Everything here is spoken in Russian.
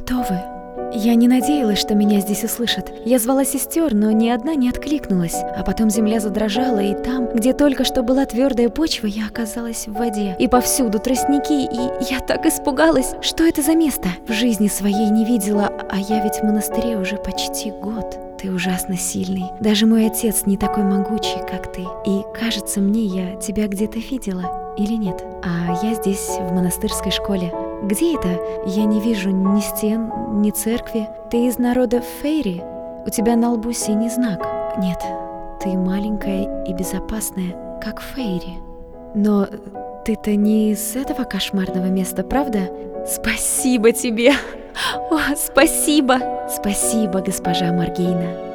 Кто вы? Я не надеялась, что меня здесь услышат. Я звала сестер, но ни одна не откликнулась. А потом земля задрожала, и там, где только что была твердая почва, я оказалась в воде. И повсюду тростники, и я так испугалась. Что это за место? В жизни своей не видела, а я ведь в монастыре уже почти год. Ты ужасно сильный. Даже мой отец не такой могучий, как ты. И кажется мне, я тебя где-то видела. Или нет? А я здесь, в монастырской школе. Где это? Я не вижу ни стен, ни церкви. Ты из народа Фейри? У тебя на лбу синий знак. Нет, ты маленькая и безопасная, как Фейри. Но ты-то не из этого кошмарного места, правда? Спасибо тебе! О, спасибо! Спасибо, госпожа Маргейна.